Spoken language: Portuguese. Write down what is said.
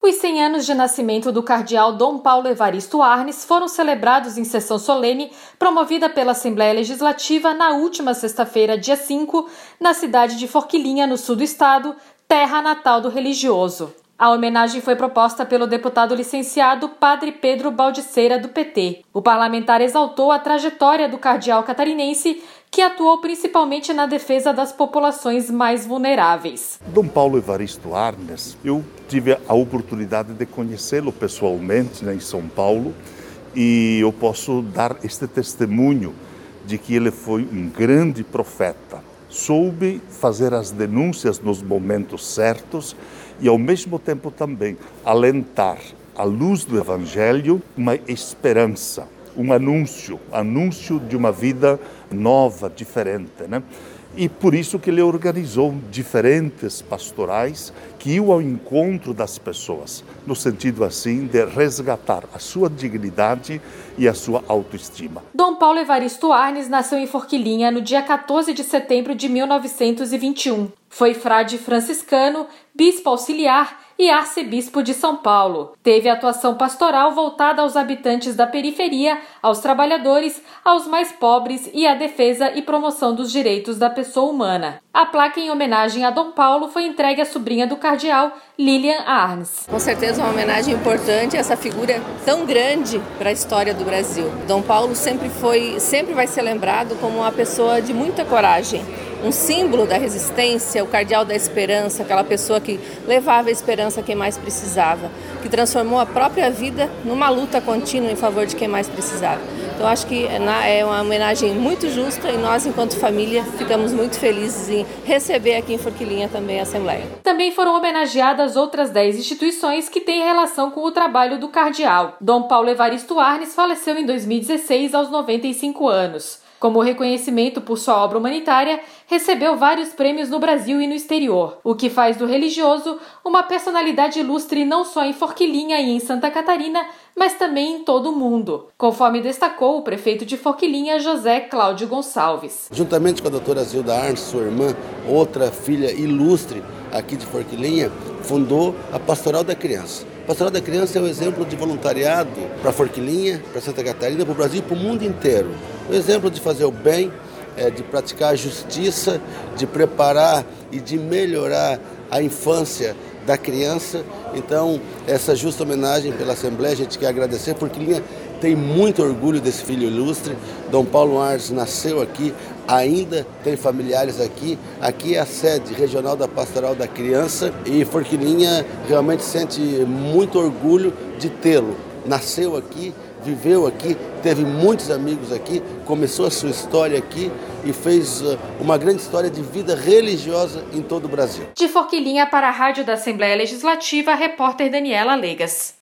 Os 100 anos de nascimento do cardeal Dom Paulo Evaristo Arnes foram celebrados em sessão solene promovida pela Assembleia Legislativa na última sexta-feira, dia 5, na cidade de Forquilinha, no sul do estado, terra natal do religioso. A homenagem foi proposta pelo deputado licenciado Padre Pedro Baldiceira, do PT. O parlamentar exaltou a trajetória do cardeal catarinense, que atuou principalmente na defesa das populações mais vulneráveis. Dom Paulo Evaristo Arnes, eu tive a oportunidade de conhecê-lo pessoalmente em São Paulo e eu posso dar este testemunho de que ele foi um grande profeta. Soube fazer as denúncias nos momentos certos e, ao mesmo tempo, também alentar, à luz do Evangelho, uma esperança, um anúncio de uma vida nova, diferente, né? E por isso que ele organizou diferentes pastorais que iam ao encontro das pessoas, no sentido assim de resgatar a sua dignidade e a sua autoestima. Dom Paulo Evaristo Arnes nasceu em Forquilinha no dia 14 de setembro de 1921. Foi frade franciscano, bispo auxiliar e arcebispo de São Paulo. Teve atuação pastoral voltada aos habitantes da periferia, aos trabalhadores, aos mais pobres e à defesa e promoção dos direitos da pessoa humana. A placa em homenagem a Dom Paulo foi entregue à sobrinha do cardeal, Lilian Arnes. Com certeza uma homenagem importante a essa figura tão grande para a história do Brasil. Dom Paulo sempre vai ser lembrado como uma pessoa de muita coragem. Um símbolo da resistência, o cardeal da esperança, aquela pessoa que levava a esperança a quem mais precisava, que transformou a própria vida numa luta contínua em favor de quem mais precisava. Então acho que é uma homenagem muito justa e nós, enquanto família, ficamos muito felizes em receber aqui em Forquilinha também a Assembleia. Também foram homenageadas outras 10 instituições que têm relação com o trabalho do cardeal. Dom Paulo Evaristo Arnes faleceu em 2016 aos 95 anos. Como reconhecimento por sua obra humanitária, recebeu vários prêmios no Brasil e no exterior, o que faz do religioso uma personalidade ilustre não só em Forquilinha e em Santa Catarina, mas também em todo o mundo, conforme destacou o prefeito de Forquilinha, José Cláudio Gonçalves. Juntamente com a doutora Zilda Arnes, sua irmã, outra filha ilustre aqui de Forquilinha, fundou a Pastoral da Criança. A Pastoral da Criança é um exemplo de voluntariado para Forquilinha, para Santa Catarina, para o Brasil e para o mundo inteiro. Um exemplo de fazer o bem, de praticar a justiça, de preparar e de melhorar a infância da criança. Então, essa justa homenagem pela Assembleia, a gente quer agradecer. Forquilinha tem muito orgulho desse filho ilustre. Dom Paulo Arnes nasceu aqui, ainda tem familiares aqui. Aqui é a sede regional da Pastoral da Criança e Forquilinha realmente sente muito orgulho de tê-lo. Nasceu aqui, viveu aqui, teve muitos amigos aqui, começou a sua história aqui e fez uma grande história de vida religiosa em todo o Brasil. De Forquilinha para a Rádio da Assembleia Legislativa, a repórter Daniela Legas.